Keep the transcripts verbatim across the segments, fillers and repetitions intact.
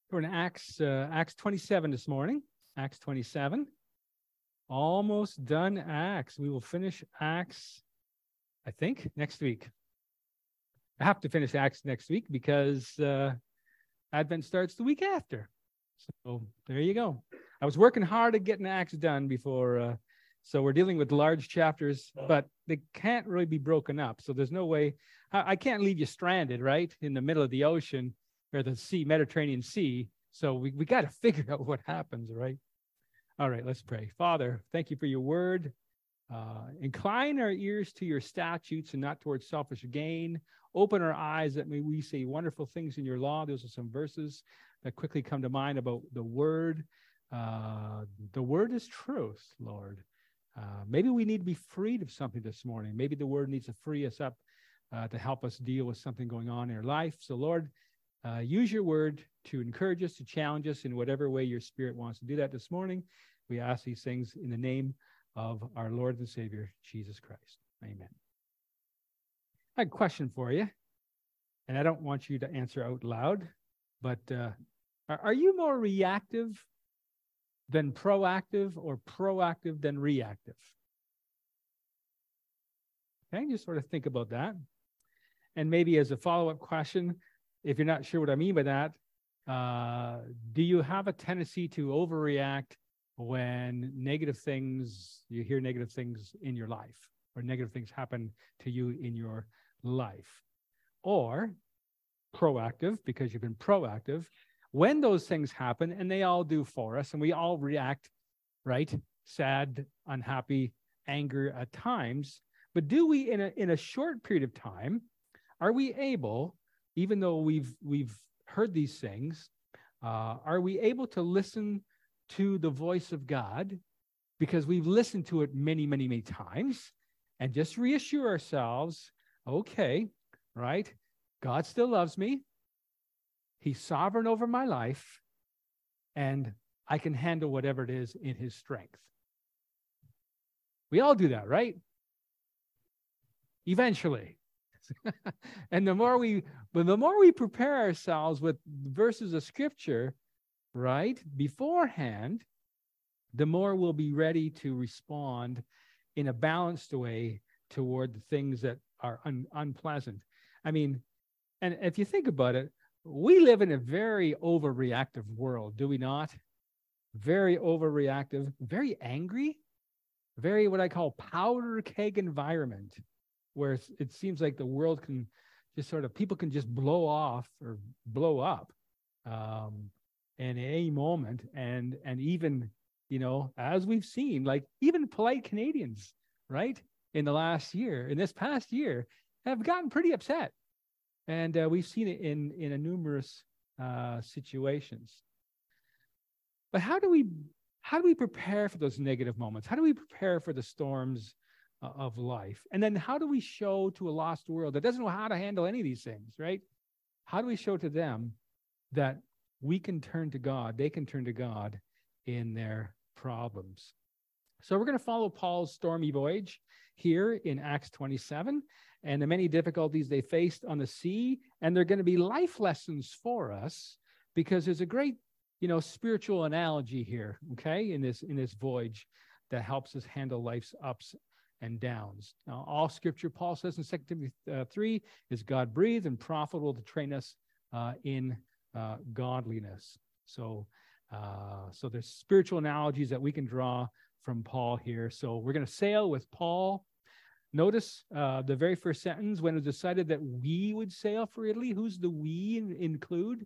We're in Acts, uh, Acts twenty-seven this morning. Acts twenty-seven. Almost done Acts. We will finish Acts, I think, next week. I have to finish Acts next week because uh, Advent starts the week after. So there you go. I was working hard at getting Acts done before. Uh, so we're dealing with large chapters, but they can't really be broken up. So there's no way. I, I can't leave you stranded, right, in the middle of the ocean or the sea, Mediterranean Sea. So we, we got to figure out what happens, right? All right, let's pray. Father, thank you for your word. Uh, incline our ears to your statutes and not towards selfish gain. Open our eyes that may we say wonderful things in your law. Those are some verses that quickly come to mind about the word. Uh, the word is truth, Lord. Uh, maybe we need to be freed of something this morning. Maybe the word needs to free us up uh, to help us deal with something going on in our life. So, Lord, uh, use your word to encourage us, to challenge us in whatever way your Spirit wants to do that this morning. We ask these things in the name of our Lord and Savior, Jesus Christ. Amen. I have a question for you, and I don't want you to answer out loud, but uh, are, are you more reactive than proactive or proactive than reactive? Okay, just sort of think about that. And maybe as a follow-up question, if you're not sure what I mean by that, uh, do you have a tendency to overreact when negative things, you hear negative things in your life, or negative things happen to you in your life? Or proactive, because you've been proactive, when those things happen, and they all do for us, and we all react, right? Sad, unhappy, anger at times. But do we, in a in a short period of time, are we able, even though we've we've heard these things, uh, are we able to listen to the voice of God, because we've listened to it many, many, many times, and just reassure ourselves, okay, right? God still loves me. He's sovereign over my life, and I can handle whatever it is in his strength. We all do that, right? Eventually. And the more we, but the more we prepare ourselves with verses of scripture, right, beforehand, the more we'll be ready to respond in a balanced way toward the things that are un- unpleasant. I mean, and if you think about it, we live in a very overreactive world, do we not? Very overreactive, very angry, very what I call powder keg environment, where it seems like the world can just sort of, people can just blow off or blow up um, in any moment. And, and even, you know, as we've seen, like even polite Canadians, right, in the last year, in this past year, have gotten pretty upset. And uh, we've seen it in, in a numerous uh, situations. But how do we how do we prepare for those negative moments? How do we prepare for the storms uh, of life? And then how do we show to a lost world that doesn't know how to handle any of these things, right? How do we show to them that we can turn to God, they can turn to God in their problems? So we're going to follow Paul's stormy voyage here in Acts twenty-seven, and the many difficulties they faced on the sea. And they're going to be life lessons for us, because there's a great, you know, spiritual analogy here, okay, in this in this voyage that helps us handle life's ups and downs. Now, all scripture, Paul says in Second Timothy uh, three, is God-breathed and profitable to train us uh, in uh, godliness. So, uh, so there's spiritual analogies that we can draw from Paul here. So we're going to sail with Paul. Notice uh, the very first sentence, when it was decided that we would sail for Italy. Who's the we in, include?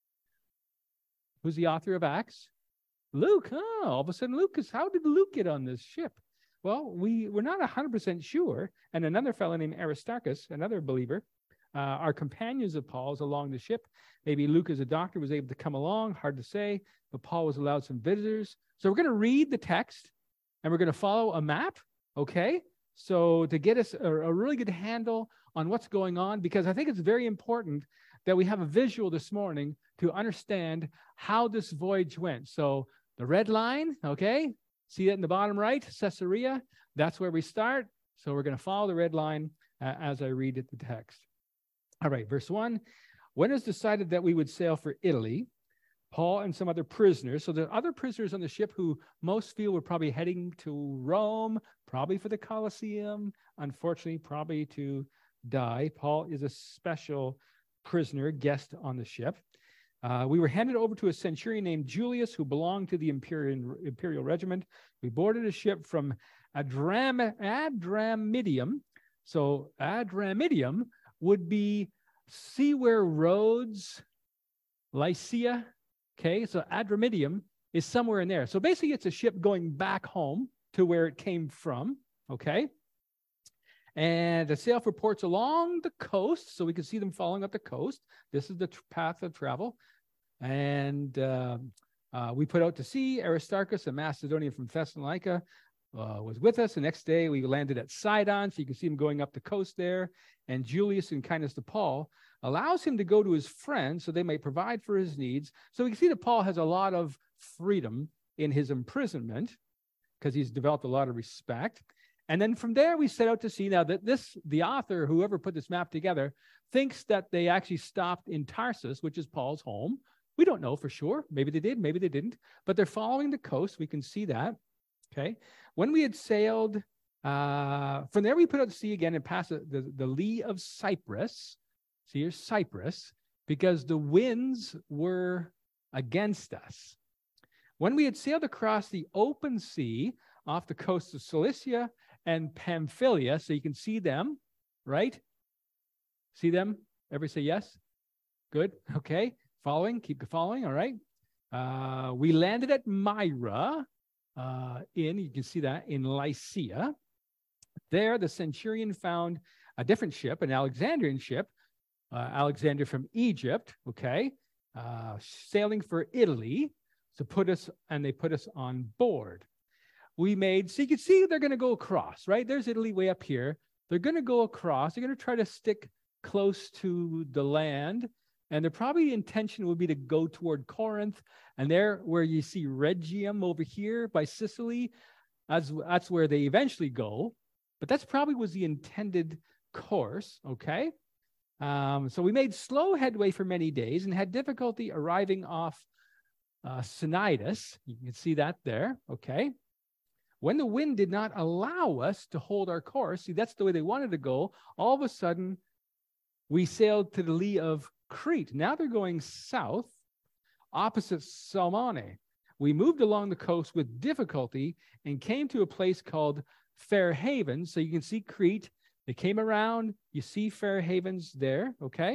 Who's the author of Acts? Luke. Oh, all of a sudden Luke is, how did Luke get on this ship? Well, we, we're not one hundred percent sure. And another fellow named Aristarchus, another believer, uh, are companions of Paul's along the ship. Maybe Luke, as a doctor, was able to come along, hard to say, but Paul was allowed some visitors. So we're going to read the text, and we're going to follow a map, okay? So to get us a, a really good handle on what's going on, because I think it's very important that we have a visual this morning to understand how this voyage went. So the red line, okay, see that in the bottom right, Caesarea, that's where we start. So we're going to follow the red line uh, as I read it, the text. All right, verse one. When it was decided that we would sail for Italy, Paul and some other prisoners. So the other prisoners on the ship who most feel were probably heading to Rome, probably for the Colosseum, unfortunately, probably to die. Paul is a special prisoner, guest on the ship. Uh, we were handed over to a centurion named Julius, who belonged to the imperial, imperial regiment. We boarded a ship from Adram, Adramyttium. So Adramyttium would be, see where Rhodes, Lycia, okay, so Adramyttium is somewhere in there. So basically it's a ship going back home to where it came from, okay? And the sail for ports along the coast, so we can see them following up the coast. This is the tr- path of travel. And uh, uh, we put out to sea. Aristarchus, a Macedonian from Thessalonica, uh, was with us. The next day, we landed at Sidon, so you can see him going up the coast there. And Julius, in kindness to Paul, allows him to go to his friends so they may provide for his needs. So we can see that Paul has a lot of freedom in his imprisonment because he's developed a lot of respect. And then from there, we set out to sea. Now, that this, the author, whoever put this map together, thinks that they actually stopped in Tarsus, which is Paul's home. We don't know for sure. Maybe they did, maybe they didn't. But they're following the coast. We can see that. Okay. When we had sailed, uh, from there we put out to sea again and passed the, the, the lee of Cyprus. See, here's Cyprus, because the winds were against us. When we had sailed across the open sea off the coast of Cilicia and Pamphylia, so you can see them, right? See them? Everybody say yes? Good. Okay. Following. Keep following. All right. Uh, we landed at Myra uh, in, you can see that, in Lycia. There, the centurion found a different ship, an Alexandrian ship, uh, Alexander from Egypt, okay, uh, sailing for Italy to put us, and they put us on board. We made, so you can see they're going to go across, right? There's Italy way up here. They're going to go across. They're going to try to stick close to the land. And their probably intention would be to go toward Corinth. And there, where you see Rhegium over here by Sicily, that's, that's where they eventually go. But that's probably was the intended course, okay? Um, so we made slow headway for many days and had difficulty arriving off uh, Cnidus. You can see that there, okay? When the wind did not allow us to hold our course, see, that's the way they wanted to go, all of a sudden, we sailed to the lee of Crete. Now they're going south, opposite Salmone. We moved along the coast with difficulty and came to a place called Fair Havens. So you can see Crete. They came around. You see Fair Havens there, okay?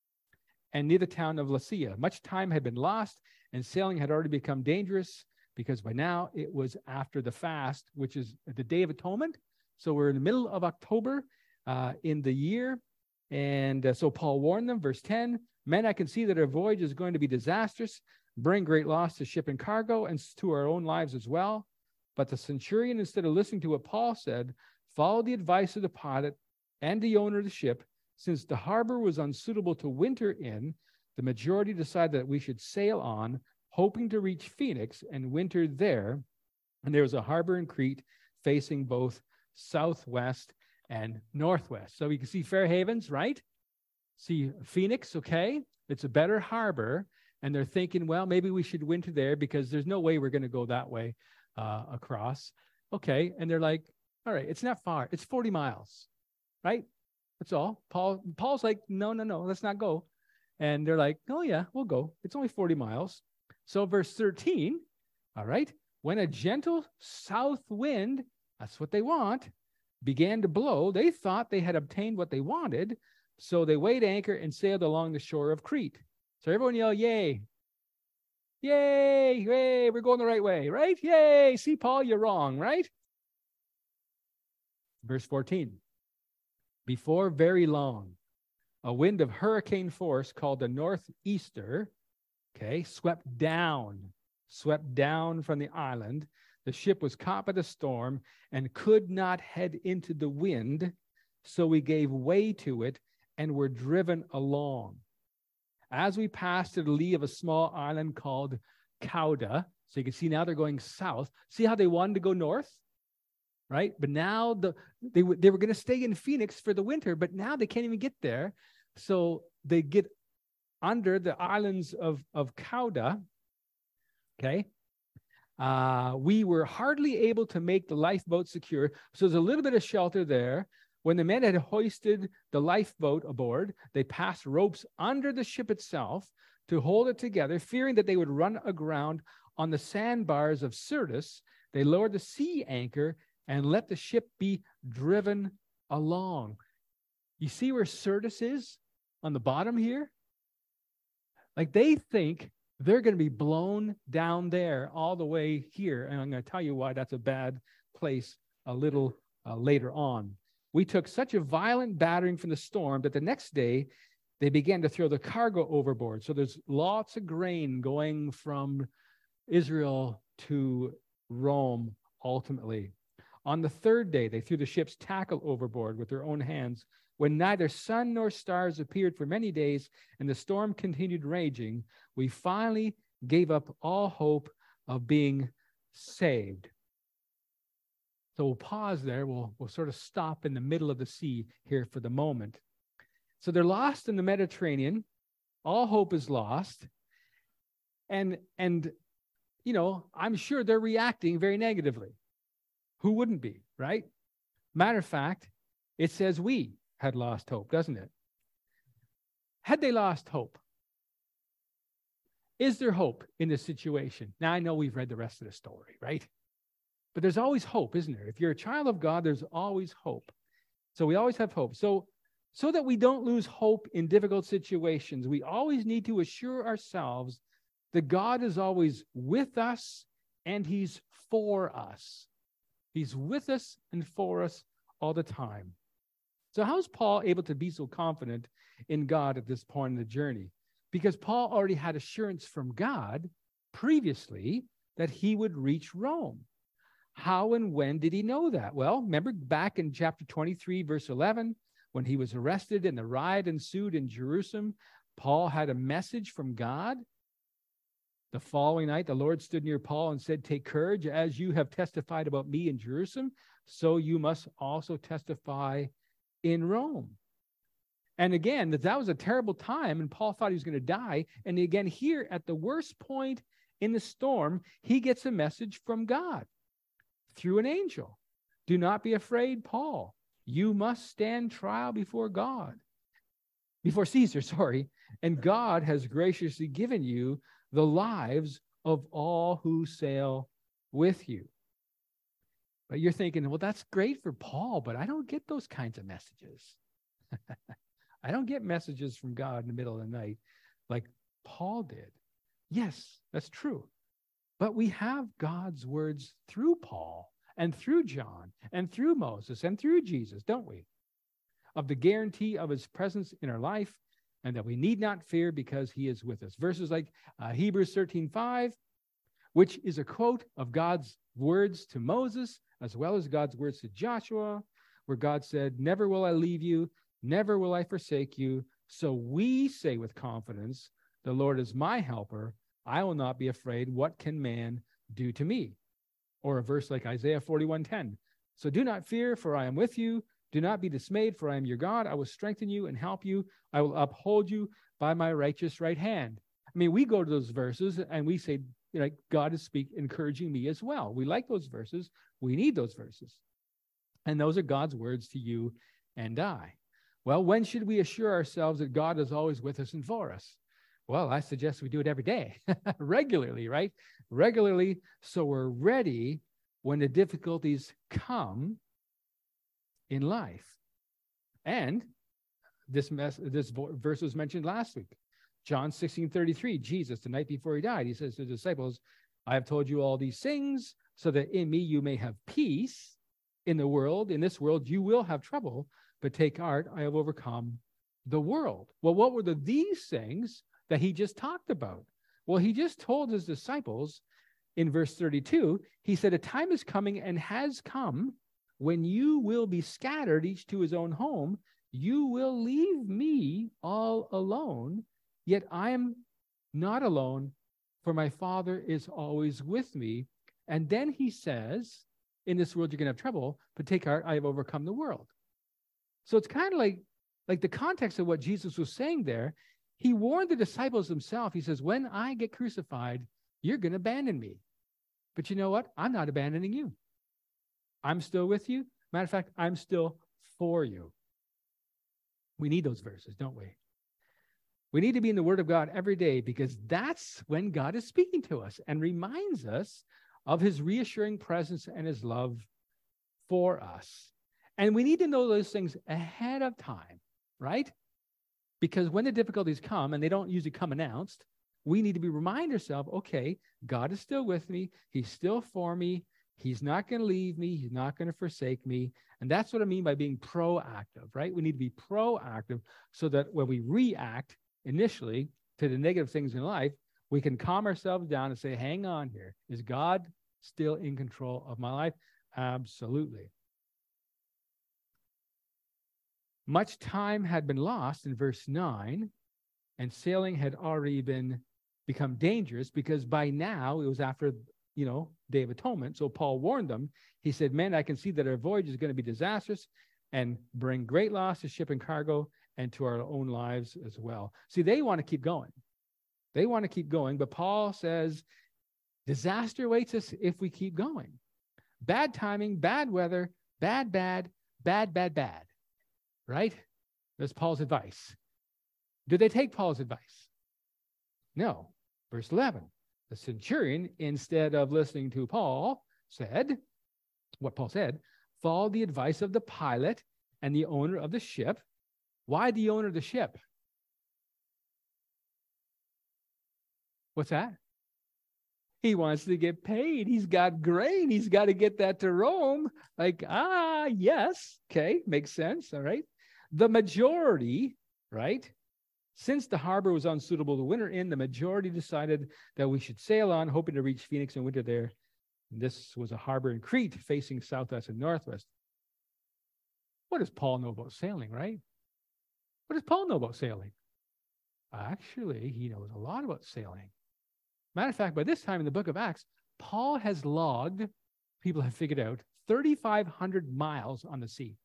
And near the town of Lasea. Much time had been lost, and sailing had already become dangerous because by now it was after the fast, which is the Day of Atonement. So we're in the middle of October uh, in the year. And uh, so Paul warned them, verse ten, men, I can see that our voyage is going to be disastrous, bring great loss to ship and cargo and to our own lives as well. But the centurion, instead of listening to what Paul said, followed the advice of the pilot and the owner of the ship. Since the harbor was unsuitable to winter in, the majority decided that we should sail on, hoping to reach Phoenix and winter there. And there was a harbor in Crete facing both southwest and northwest. So we can see Fair Havens, right? See Phoenix, okay? It's a better harbor. And they're thinking, well, maybe we should winter there because there's no way we're going to go that way uh, across. Okay. And they're like, all right, it's not far. It's forty miles, right? That's all. Paul, Paul's like, no, no, no, let's not go. And they're like, oh yeah, we'll go. It's only forty miles. So verse thirteen, all right, when a gentle south wind, that's what they want, began to blow, they thought they had obtained what they wanted. So they weighed anchor and sailed along the shore of Crete. So everyone yell, yay. Yay, yay, we're going the right way, right? Yay, see, Paul, you're wrong, right? Verse fourteen, before very long, a wind of hurricane force called the northeaster, okay, swept down, swept down from the island. The ship was caught by the storm and could not head into the wind, so we gave way to it and were driven along. As we passed to the lee of a small island called Cauda, so you can see now they're going south. See how they wanted to go north, right? But now the they, they were going to stay in Phoenix for the winter, but now they can't even get there. So they get under the islands of, of Cauda, Okay. Uh, we were hardly able to make the lifeboat secure. So there's a little bit of shelter there. When the men had hoisted the lifeboat aboard, they passed ropes under the ship itself to hold it together, fearing that they would run aground on the sandbars of Syrtis. They lowered the sea anchor and let the ship be driven along. You see where Syrtis is on the bottom here? Like they think they're going to be blown down there all the way here. And I'm going to tell you why that's a bad place a little uh, later on. We took such a violent battering from the storm that the next day they began to throw the cargo overboard. So there's lots of grain going from Israel to Rome ultimately. On the third day, they threw the ship's tackle overboard with their own hands. When neither sun nor stars appeared for many days and the storm continued raging, we finally gave up all hope of being saved. So we'll pause there. We'll, we'll sort of stop in the middle of the sea here for the moment. So they're lost in the Mediterranean. All hope is lost. And, and you know, I'm sure they're reacting very negatively. Who wouldn't be, right? Matter of fact, it says we had lost hope, doesn't it? Had they lost hope? Is there hope in this situation? Now, I know we've read the rest of the story, right? But there's always hope, isn't there? If you're a child of God, there's always hope. So we always have hope. So, so that we don't lose hope in difficult situations, we always need to assure ourselves that God is always with us and he's for us. He's with us and for us all the time. So how is Paul able to be so confident in God at this point in the journey? Because Paul already had assurance from God previously that he would reach Rome. How and when did he know that? Well, remember back in chapter twenty-three, verse eleven, when he was arrested and the riot ensued in Jerusalem, Paul had a message from God. The following night, the Lord stood near Paul and said, "Take courage, as you have testified about me in Jerusalem, so you must also testify in Rome." And again, that, that was a terrible time, and Paul thought he was going to die. And again, here at the worst point in the storm, he gets a message from God through an angel. "Do not be afraid, Paul. You must stand trial before God, before Caesar, sorry. And God has graciously given you the lives of all who sail with you." But you're thinking, well, that's great for Paul, but I don't get those kinds of messages. I don't get messages from God in the middle of the night like Paul did. Yes, that's true. But we have God's words through Paul and through John and through Moses and through Jesus, don't we? Of the guarantee of his presence in our life, and that we need not fear because he is with us. Verses like uh, Hebrews thirteen five, which is a quote of God's words to Moses, as well as God's words to Joshua, where God said, "Never will I leave you, never will I forsake you." So we say with confidence, "The Lord is my helper. I will not be afraid. What can man do to me?" Or a verse like Isaiah forty-one ten. "So do not fear, for I am with you. Do not be dismayed, for I am your God. I will strengthen you and help you. I will uphold you by my righteous right hand." I mean, we go to those verses and we say, you know, God is speak, encouraging me as well. We like those verses. We need those verses. And those are God's words to you and I. Well, when should we assure ourselves that God is always with us and for us? Well, I suggest we do it every day, regularly, right? Regularly, so we're ready when the difficulties come in life. And this mess, this verse was mentioned last week. John sixteen thirty-three, Jesus, the night before he died, he says to the disciples, "I have told you all these things so that in me you may have peace. In the world, in this world, you will have trouble, but take heart, I have overcome the world." Well, what were the these things that he just talked about? Well, he just told his disciples in verse thirty-two, he said, "A time is coming and has come when you will be scattered, each to his own home. You will leave me all alone, yet I am not alone, for my Father is always with me." And then he says, "In this world you're going to have trouble, but take heart, I have overcome the world." So it's kind of like, like the context of what Jesus was saying there. He warned the disciples himself. He says, when I get crucified, you're going to abandon me. But you know what? I'm not abandoning you. I'm still with you. Matter of fact, I'm still for you. We need those verses, don't we? We need to be in the Word of God every day, because that's when God is speaking to us and reminds us of his reassuring presence and his love for us. And we need to know those things ahead of time, right? Because when the difficulties come, and they don't usually come announced, we need to be remind ourselves, okay, God is still with me. He's still for me. He's not going to leave me. He's not going to forsake me. And that's what I mean by being proactive, right? We need to be proactive so that when we react initially to the negative things in life, we can calm ourselves down and say, hang on here. Is God still in control of my life? Absolutely. Much time had been lost in verse nine, and sailing had already been become dangerous, because by now it was after, you know, Day of Atonement. So Paul warned them. He said, men, I can see that our voyage is going to be disastrous and bring great loss to ship and cargo and to our own lives as well. See, they want to keep going. They want to keep going. But Paul says, disaster awaits us if we keep going. Bad timing, bad weather, bad, bad, bad, bad, bad. Right? That's Paul's advice. Did they take Paul's advice? No. Verse eleven. The centurion, instead of listening to Paul, said, what Paul said, follow the advice of the pilot and the owner of the ship. Why the owner of the ship? What's that? He wants to get paid. He's got grain. He's got to get that to Rome. Like, ah, yes. Okay, makes sense. All right. The majority, right? Since the harbor was unsuitable to winter in, the majority decided that we should sail on, hoping to reach Phoenix and winter there. And this was a harbor in Crete facing southwest and northwest. What does Paul know about sailing, right? What does Paul know about sailing? Actually, he knows a lot about sailing. Matter of fact, by this time in the book of Acts, Paul has logged, people have figured out, thirty-five hundred miles on the sea.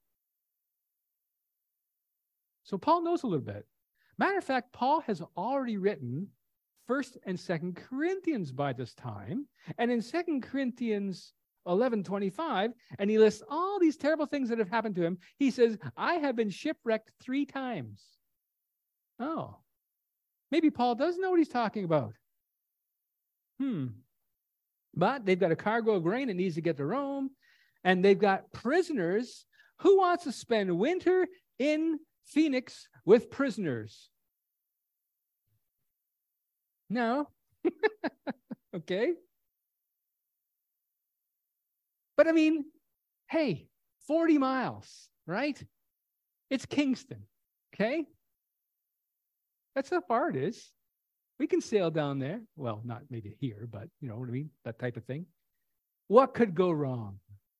So Paul knows a little bit. Matter of fact, Paul has already written First and Second Corinthians by this time. And in Second Corinthians eleven twenty-five, and he lists all these terrible things that have happened to him. He says, I have been shipwrecked three times. Oh, maybe Paul does know what he's talking about. Hmm. But they've got a cargo of grain that needs to get to Rome, and they've got prisoners. Who wants to spend winter in Phoenix with prisoners? No. Okay. But I mean, hey, forty miles, right? It's Kingston, okay? That's how far it is. We can sail down there. Well, not maybe here, but you know what I mean? That type of thing. What could go wrong?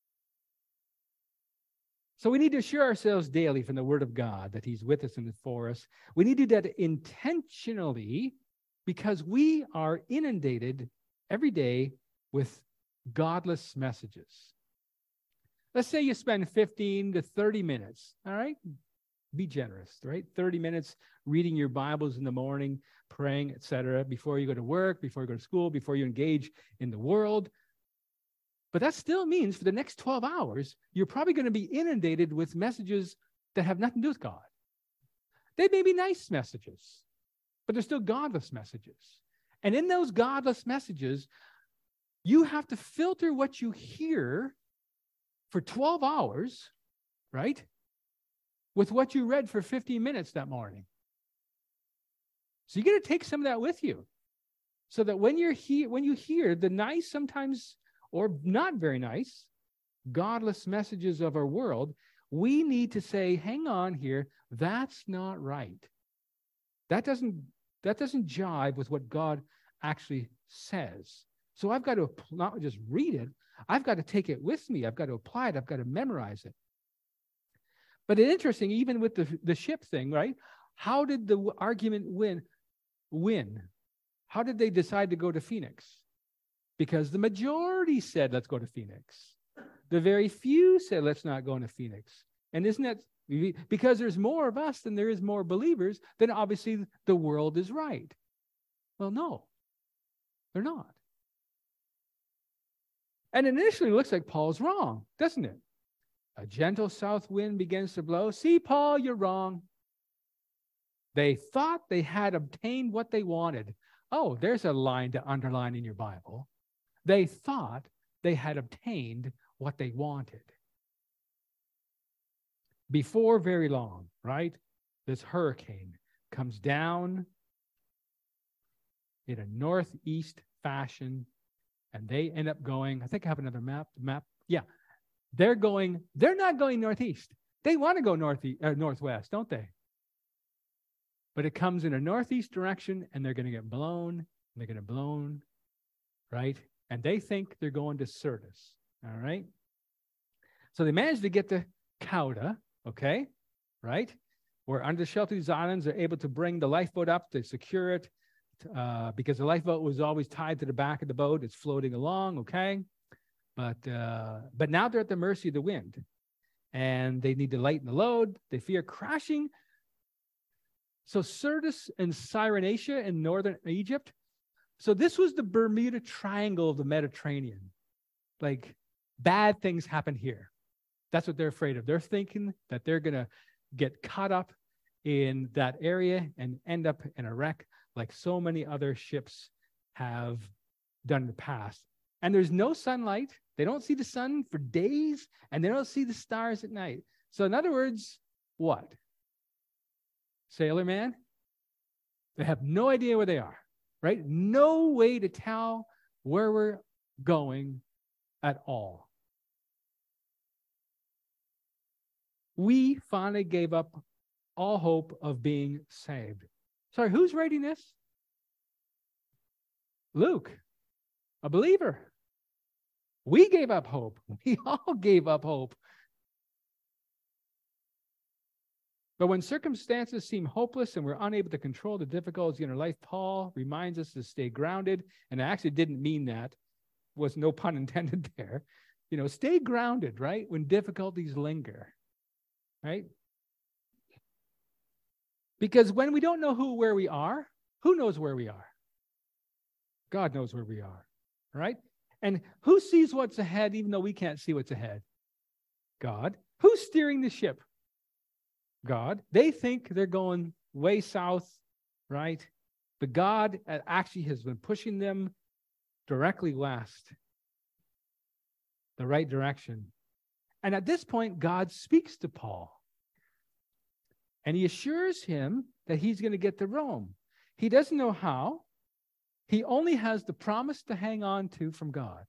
So we need to assure ourselves daily from the Word of God that He's with us and for us. We need to do that intentionally, because we are inundated every day with godless messages. Let's say you spend fifteen to thirty minutes, all right? Be generous, right? thirty minutes reading your Bibles in the morning, praying, et cetera, before you go to work, before you go to school, before you engage in the world. But that still means for the next twelve hours, you're probably going to be inundated with messages that have nothing to do with God. They may be nice messages, but they're still godless messages. And in those godless messages, you have to filter what you hear for twelve hours, right, with what you read for fifteen minutes that morning. So you got to take some of that with you, so that when you're he- when you hear the nice, sometimes or not very nice, godless messages of our world, we need to say, hang on here, that's not right. That doesn't, that doesn't jive with what God actually says. So I've got to not just read it, I've got to take it with me. I've got to apply it. I've got to memorize it. But it's interesting, even with the, the ship thing, right? How did the argument win? Win? How did they decide to go to Phoenix? Because the majority said, let's go to Phoenix. The very few said, let's not go to Phoenix. And isn't that, because there's more of us than there is more believers, then obviously the world is right. Well, no, they're not. And initially it looks like Paul's wrong, doesn't it? A gentle south wind begins to blow. See, Paul, you're wrong. They thought they had obtained what they wanted. Oh, there's a line to underline in your Bible. They thought they had obtained what they wanted. Before very long, right? This hurricane comes down in a northeast fashion, and they end up going, I think I have another map. Map, yeah. They're going, they're not going northeast. They want to go northeast, uh, northwest, don't they? But it comes in a northeast direction, and they're going to get blown, and they're going to blown, right? And they think they're going to Syrtis, all right? So they managed to get to Cauda, okay, right? Where under the shelter of these islands, they're able to bring the lifeboat up to secure it, uh, because the lifeboat was always tied to the back of the boat. It's floating along, okay? But, uh, but now they're at the mercy of the wind, and they need to lighten the load. They fear crashing. So Syrtis and Cyrenaica in northern Egypt. So this was the Bermuda Triangle of the Mediterranean. Like, bad things happen here. That's what they're afraid of. They're thinking that they're going to get caught up in that area and end up in a wreck like so many other ships have done in the past. And there's no sunlight. They don't see the sun for days, and they don't see the stars at night. So in other words, what? Sailor man? They have no idea where they are, right? No way to tell where we're going at all. We finally gave up all hope of being saved. Sorry, who's writing this? Luke, a believer. We gave up hope. We all gave up hope. But when circumstances seem hopeless and we're unable to control the difficulties in our life, Paul reminds us to stay grounded. And I actually didn't mean that. Was no pun intended there. You know, stay grounded, right? When difficulties linger, right? Because when we don't know who, where we are, who knows where we are? God knows where we are, right? And who sees what's ahead even though we can't see what's ahead? God. Who's steering the ship? God. They think they're going way south, right? But God actually has been pushing them directly west, the right direction. And at this point, God speaks to Paul. And he assures him that he's going to get to Rome. He doesn't know how. He only has the promise to hang on to from God.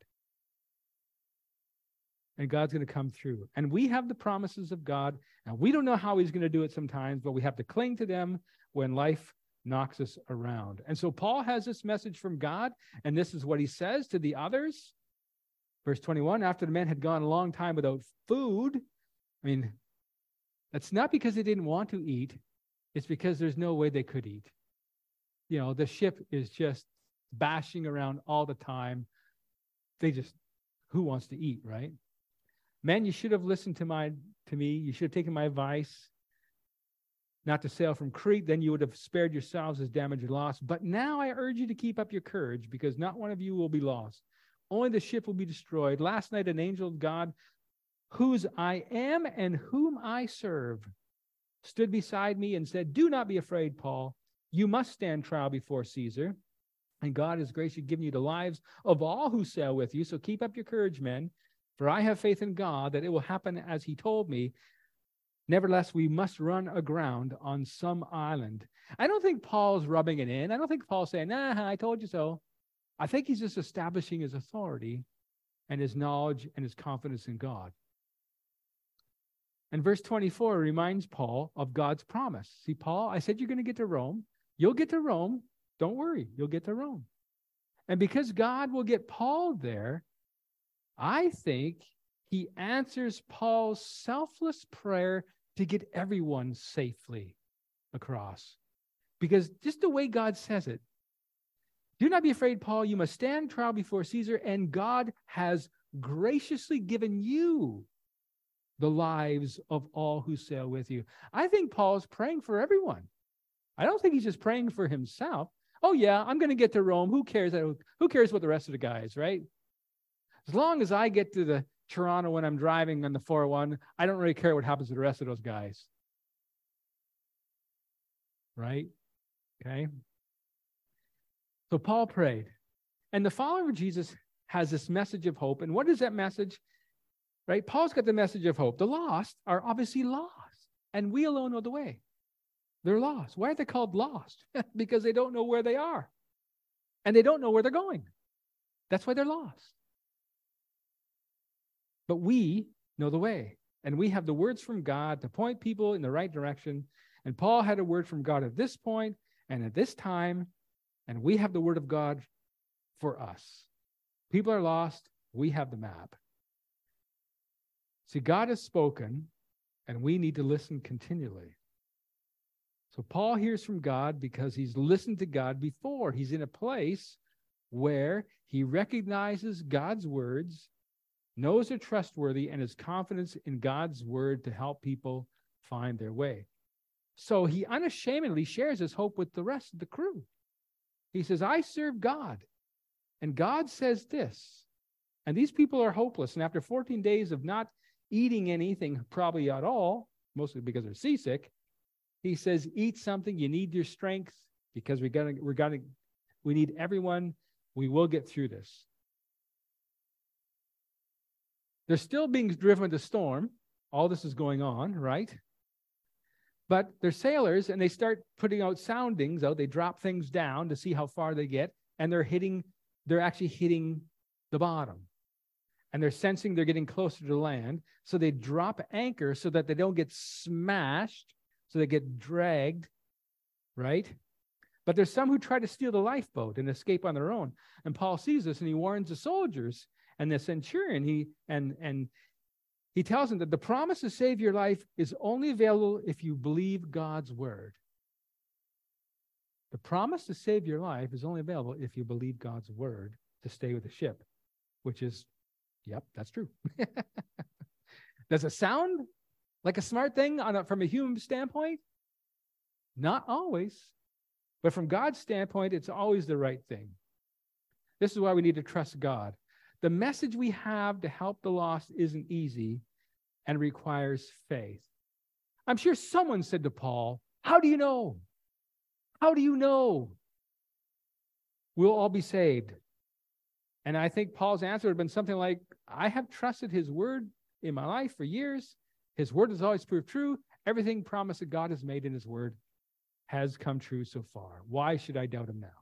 And God's going to come through. And we have the promises of God, and we don't know how he's going to do it sometimes, but we have to cling to them when life knocks us around. And so Paul has this message from God, and this is what he says to the others. Verse twenty-one, after the men had gone a long time without food, I mean, that's not because they didn't want to eat. It's because there's no way they could eat. You know, the ship is just bashing around all the time. They just, who wants to eat, right? Men, you should have listened to my to me. You should have taken my advice not to sail from Crete. Then you would have spared yourselves this damage and loss. But now I urge you to keep up your courage, because not one of you will be lost. Only the ship will be destroyed. Last night, an angel of God, whose I am and whom I serve, stood beside me and said, do not be afraid, Paul. You must stand trial before Caesar. And God has graciously given you the lives of all who sail with you. So keep up your courage, men. For I have faith in God that it will happen as he told me. Nevertheless, we must run aground on some island. I don't think Paul's rubbing it in. I don't think Paul's saying, nah, I told you so. I think he's just establishing his authority and his knowledge and his confidence in God. And verse twenty-four reminds Paul of God's promise. See, Paul, I said you're going to get to Rome. You'll get to Rome. Don't worry. You'll get to Rome. And because God will get Paul there, I think he answers Paul's selfless prayer to get everyone safely across. Because just the way God says it, do not be afraid, Paul. You must stand trial before Caesar, and God has graciously given you the lives of all who sail with you. I think Paul's praying for everyone. I don't think he's just praying for himself. Oh, yeah, I'm going to get to Rome. Who cares? Who cares what the rest of the guys, right? As long as I get to the Toronto when I'm driving on the four oh one, I don't really care what happens to the rest of those guys. Right? Okay. So Paul prayed. And the follower of Jesus has this message of hope. And what is that message? Right? Paul's got the message of hope. The lost are obviously lost. And we alone know the way. They're lost. Why are they called lost? Because they don't know where they are. And they don't know where they're going. That's why they're lost. But we know the way. And we have the words from God to point people in the right direction. And Paul had a word from God at this point and at this time. And we have the word of God for us. People are lost. We have the map. See, God has spoken, and we need to listen continually. So Paul hears from God because he's listened to God before. He's in a place where he recognizes God's words, knows they're trustworthy, and has confidence in God's word to help people find their way. So he unashamedly shares his hope with the rest of the crew. He says, I serve God, and God says this. And these people are hopeless. And after fourteen days of not eating anything, probably at all, mostly because they're seasick, he says, eat something. You need your strength because we gotta, we're gonna, we need everyone. We will get through this. They're still being driven with the storm. All this is going on, right? But they're sailors, and they start putting out soundings out. They drop things down to see how far they get, and they're hitting, they're actually hitting the bottom. And they're sensing they're getting closer to land. So they drop anchor so that they don't get smashed, so they get dragged, right? But there's some who try to steal the lifeboat and escape on their own. And Paul sees this, and he warns the soldiers and the centurion. He and and he tells them that the promise to save your life is only available if you believe God's word. The promise to save your life is only available if you believe God's word to stay with the ship, which is, yep, that's true. Does it sound like a smart thing on a, from a human standpoint? Not always. But from God's standpoint, it's always the right thing. This is why we need to trust God. The message we have to help the lost isn't easy and requires faith. I'm sure someone said to Paul, how do you know? How do you know we'll all be saved? And I think Paul's answer would have been something like, I have trusted his word in my life for years. His word has always proved true. Everything promised that God has made in his word has come true so far. Why should I doubt him now?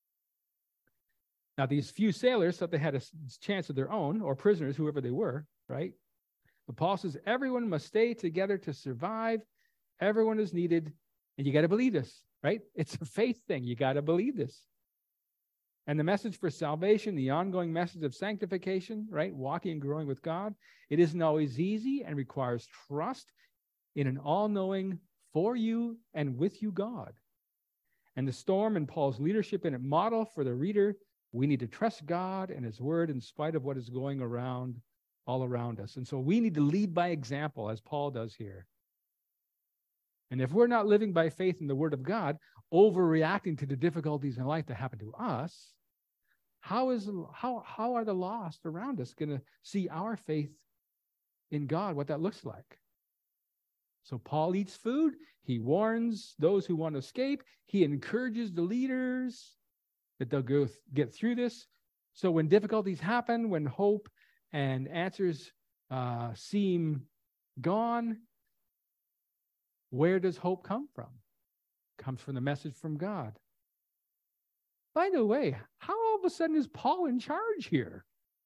Now, these few sailors thought they had a chance of their own, or prisoners, whoever they were, right? But Paul says everyone must stay together to survive. Everyone is needed, and you got to believe this, right? It's a faith thing. You got to believe this. And the message for salvation, the ongoing message of sanctification, right? Walking and growing with God, it isn't always easy and requires trust in an all-knowing, for you and with you God. And the storm and Paul's leadership in it model for the reader. We need to trust God and his word in spite of what is going around, all around us. And so we need to lead by example, as Paul does here. And if we're not living by faith in the word of God, overreacting to the difficulties in life that happen to us, how is how how are the lost around us going to see our faith in God, what that looks like? So Paul eats food. He warns those who want to escape. He encourages the leaders that they'll go th- get through this. So when difficulties happen, when hope and answers uh, seem gone, where does hope come from? It comes from the message from God. By the way, how all of a sudden is Paul in charge here?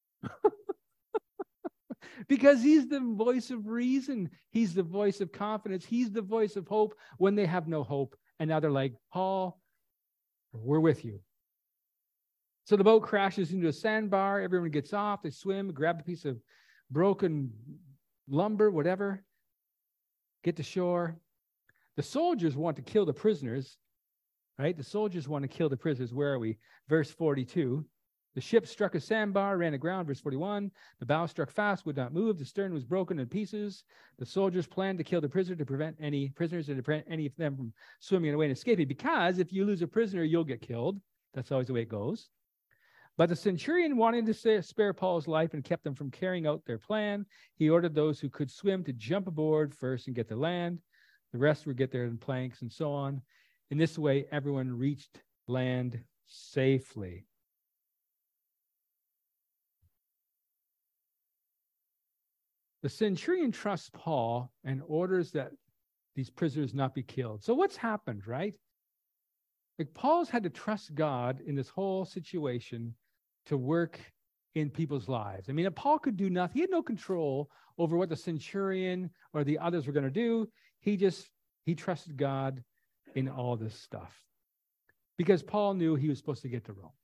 Because he's the voice of reason. He's the voice of confidence. He's the voice of hope when they have no hope. And now they're like, Paul, we're with you. So the boat crashes into a sandbar. Everyone gets off. They swim, grab a piece of broken lumber, whatever, get to shore. The soldiers want to kill the prisoners, right? The soldiers want to kill the prisoners. Where are we? Verse forty-two. The ship struck a sandbar, ran aground. Verse forty-one. The bow struck fast, would not move. The stern was broken in pieces. The soldiers planned to kill the prisoner to prevent any prisoners and to prevent any of them from swimming away and escaping. Because if you lose a prisoner, you'll get killed. That's always the way it goes. But the centurion, wanting to spare Paul's life and kept them from carrying out their plan, he ordered those who could swim to jump aboard first and get to land. The rest would get there in planks and so on. In this way, everyone reached land safely. The centurion trusts Paul and orders that these prisoners not be killed. So what's happened, right? Like Paul's had to trust God in this whole situation to work in people's lives. I mean, if Paul could do nothing, he had no control over what the centurion or the others were going to do. He just, he trusted God in all this stuff because Paul knew he was supposed to get to Rome.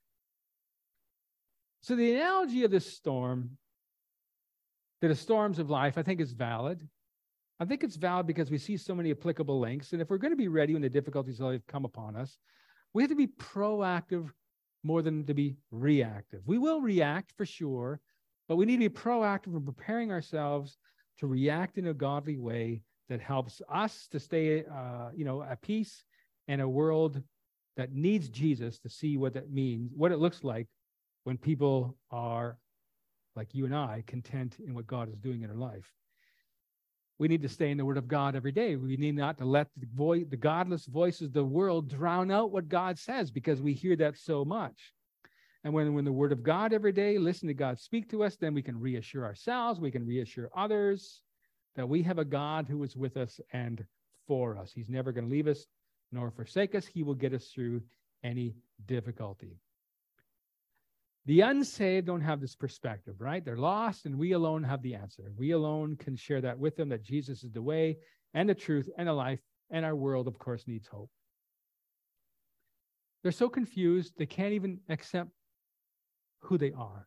So the analogy of this storm, to the storms of life, I think is valid. I think it's valid because we see so many applicable links. And if we're going to be ready when the difficulties of life come upon us, we have to be proactive more than to be reactive. We will react for sure, but we need to be proactive in preparing ourselves to react in a godly way that helps us to stay, uh, you know, at peace in a world that needs Jesus to see what that means, what it looks like when people are, like you and I, content in what God is doing in our life. We need to stay in the Word of God every day. We need not to let the, voice, the godless voices of the world drown out what God says, because we hear that so much. And when, when the Word of God every day, listen to God speak to us, then we can reassure ourselves, we can reassure others that we have a God who is with us and for us. He's never going to leave us nor forsake us. He will get us through any difficulty. The unsaved don't have this perspective, right? They're lost, and we alone have the answer. We alone can share that with them, that Jesus is the way and the truth and the life, and our world, of course, needs hope. They're so confused, they can't even accept who they are.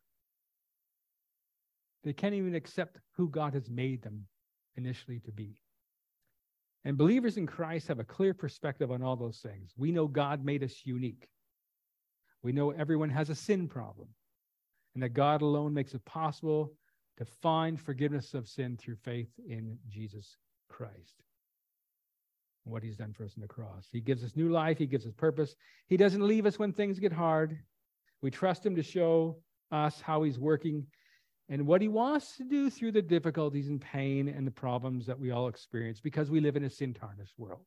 They can't even accept who God has made them initially to be. And believers in Christ have a clear perspective on all those things. We know God made us unique. We know everyone has a sin problem, and that God alone makes it possible to find forgiveness of sin through faith in Jesus Christ. And what he's done for us on the cross. He gives us new life. He gives us purpose. He doesn't leave us when things get hard. We trust him to show us how he's working and what he wants to do through the difficulties and pain and the problems that we all experience, because we live in a sin-tarnished world.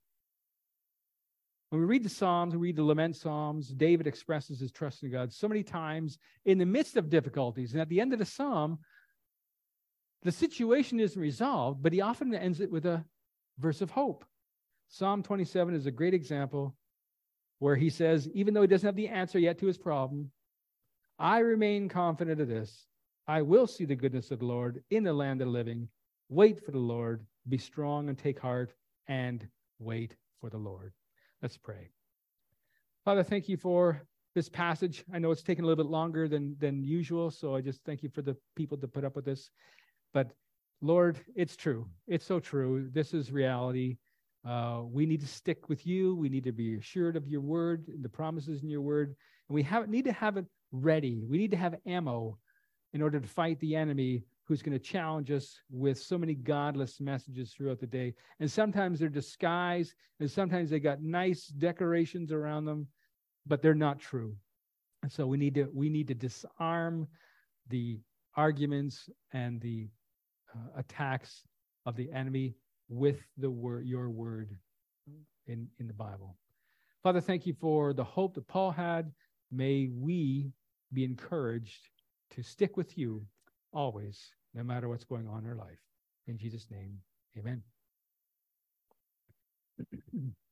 When we read the Psalms, we read the lament Psalms, David expresses his trust in God so many times in the midst of difficulties. And at the end of the Psalm, the situation isn't resolved, but he often ends it with a verse of hope. Psalm twenty-seven is a great example where he says, even though he doesn't have the answer yet to his problem, I remain confident of this. I will see the goodness of the Lord in the land of the living. Wait for the Lord. Be strong and take heart and wait for the Lord. Let's pray. Father, thank you for this passage. I know it's taken a little bit longer than, than usual, so I just thank you for the people to put up with this. But Lord, it's true. It's so true. This is reality. Uh, we need to stick with you. We need to be assured of your word, the promises in your word. And we have, need to have it ready. We need to have ammo in order to fight the enemy who's going to challenge us with so many godless messages throughout the day. And sometimes they're disguised, and sometimes they got nice decorations around them, but they're not true. And so we need to we need to disarm the arguments and the uh, attacks of the enemy with the word, your word in, in the Bible. Father, thank you for the hope that Paul had. May we be encouraged to stick with you always, no matter what's going on in our life. In Jesus' name, amen.